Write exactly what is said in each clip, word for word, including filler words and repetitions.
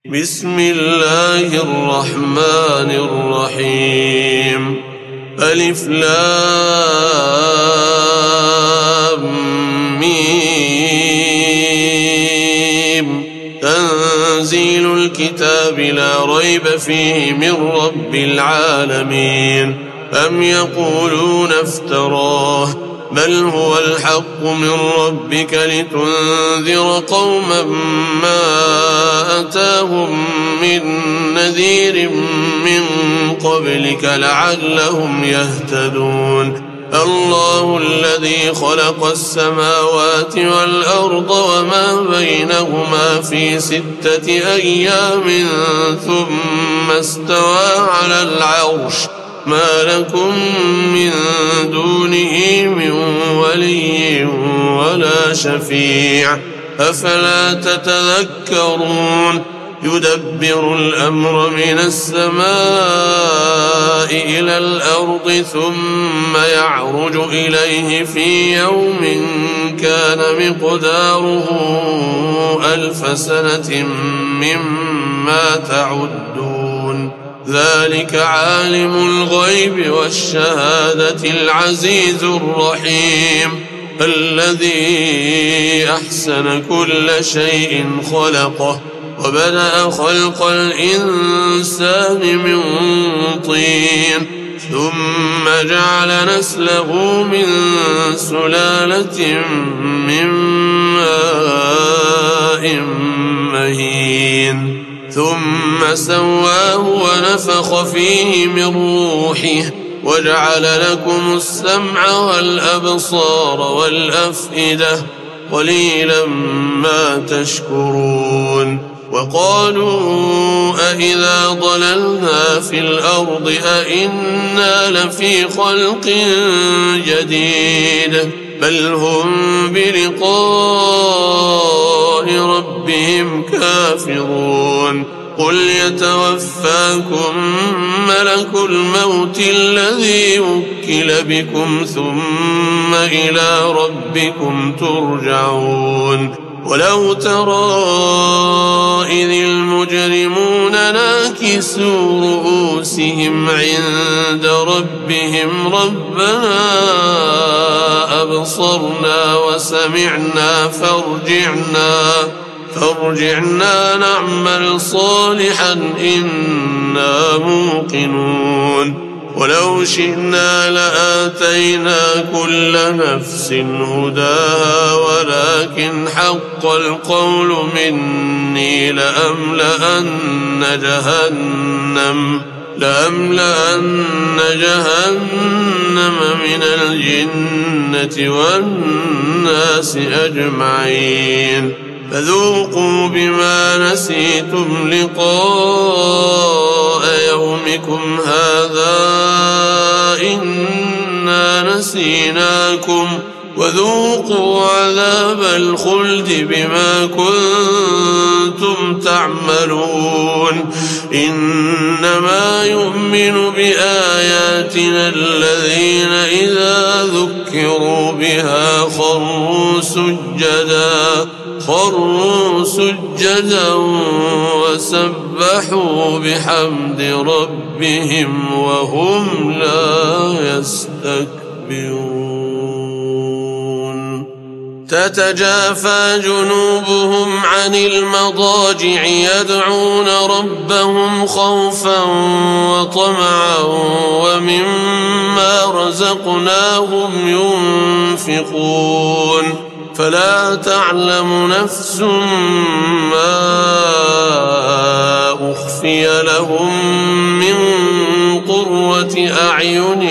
بسم الله الرحمن الرحيم. ألف لام ميم. تنزيل الكتاب لا ريب فيه من رب العالمين. أم يقولون افتراه بل هو الحق من ربك لتنذر قوما ما أتاهم من نذير من قبلك لعلهم يهتدون. الله الذي خلق السماوات والأرض وما بينهما في ستة أيام ثم استوى على العرش ما لكم من دونه من ولي ولا شفيع أفلا تتذكرون. يدبر الأمر من السماء إلى الأرض ثم يعرج إليه في يوم كان مقداره ألف سنة مما تعدون. ذلك عالم الغيب والشهادة العزيز الرحيم. الذي أحسن كل شيء خلقه وبدأ خلق الإنسان من طين ثم جعل نسله من سلالة من ماء مهين ثم سواه ونفخ فيه من روحه وجعل لكم السمع والأبصار والأفئدة قليلا ما تشكرون. وقالوا أإذا ضللنا في الأرض أإنا لفي خلق جديد بل هم بلقاء ربهم كافرون. قل يتوفاكم ملك الموت الذي وكل بكم ثم إلى ربكم ترجعون. ولو ترى إذ المجرمون ناكسوا رؤوسهم عند ربهم ربنا أبصرنا وسمعنا فارجعنا فارجعنا نعمل صالحا إنا موقنون. ولو شئنا لآتينا كل نفس هداها ولكن حق القول مني لأملأن جهنم لأملأن جهنم من الجنة والناس أجمعين. فذوقوا بما نسيتم لقاء يومكم هذا إنا نسيناكم وذوقوا عذاب الخلد بما كنتم تعملون. إنما يؤمن بآياتنا الذين إذا ذكروا بها خروا سجدا خروا سجدا وسبحوا بحمد ربهم وهم لا يستكبرون. تتجافى جنوبهم عن المضاجع يدعون ربهم خوفا وطمعا ومما رزقناهم ينفقون. فلا تعلم نفس ما أخفي لهم من قرة أعين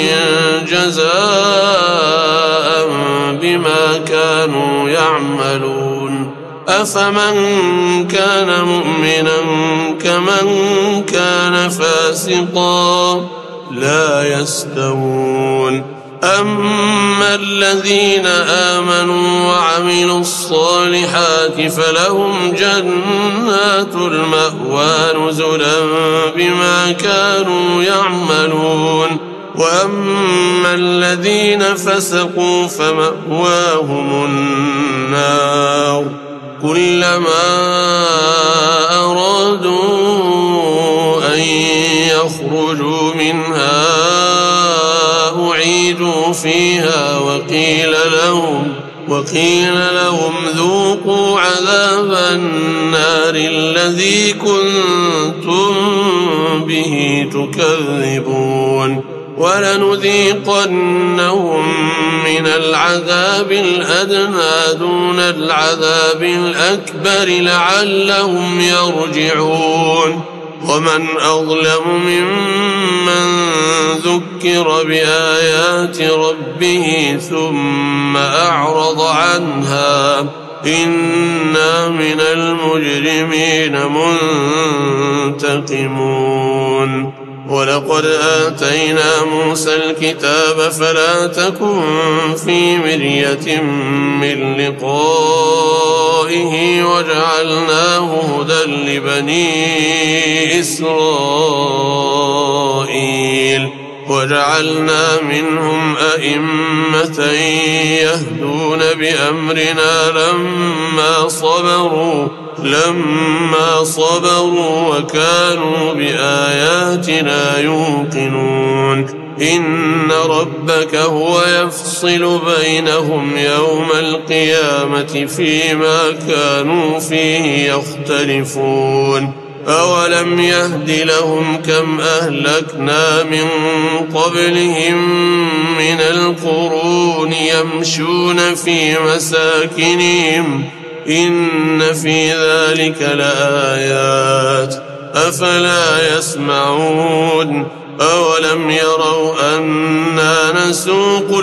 جزاء بما كانوا يعملون. أفمن كان مؤمنا كمن كان فاسقا لا يستوون. أما الذين آمنوا وعملوا الصالحات فلهم جنات المأوى نزلا بما كانوا يعملون. وأما الذين فسقوا فمأواهم النار كلما أرادوا يخرجوا منها أعيدوا فيها وقيل لهم وقيل لهم ذوقوا عذاب النار الذي كنتم به تكذبون ولنذيقنهم من العذاب الأدنى دون العذاب الأكبر لعلهم يرجعون ومن أظلم ممن ذكر بآيات ربه ثم أعرض عنها إنا من المجرمين منتقمون ولقد آتينا موسى الكتاب فلا تكن في مرية من لقائه وجعلناه هدى لبني إسرائيل وجعلنا منهم أئمة يهدون بأمرنا لما صبروا لما صبروا وكانوا بآياتنا يوقنون إن ربك هو يفصل بينهم يوم القيامة فيما كانوا فيه يختلفون أولم يهد لهم كم أهلكنا من قبلهم من القرون يمشون في مساكنهم إن في ذلك لآيات أفلا يسمعون أولم يروا أنا نسوق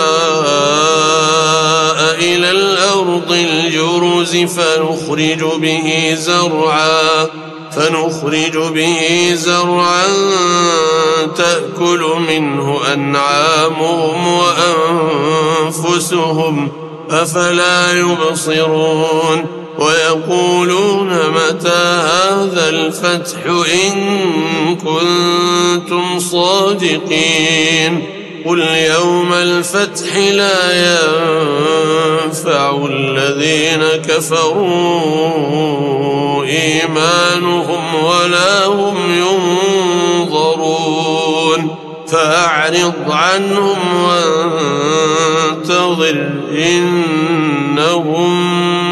الماء إلى الأرض الجرز فنخرج به زرعا فنخرج به زرعا تأكل منه أنعامهم وأنفسهم أفلا يبصرون ويقولون متى هذا الفتح إن كنتم صادقين قل يوم الفتح لا ينفع الذين كفروا إيمانهم ولا هم ينظرون فأعرض عنهم وانتظر إنهم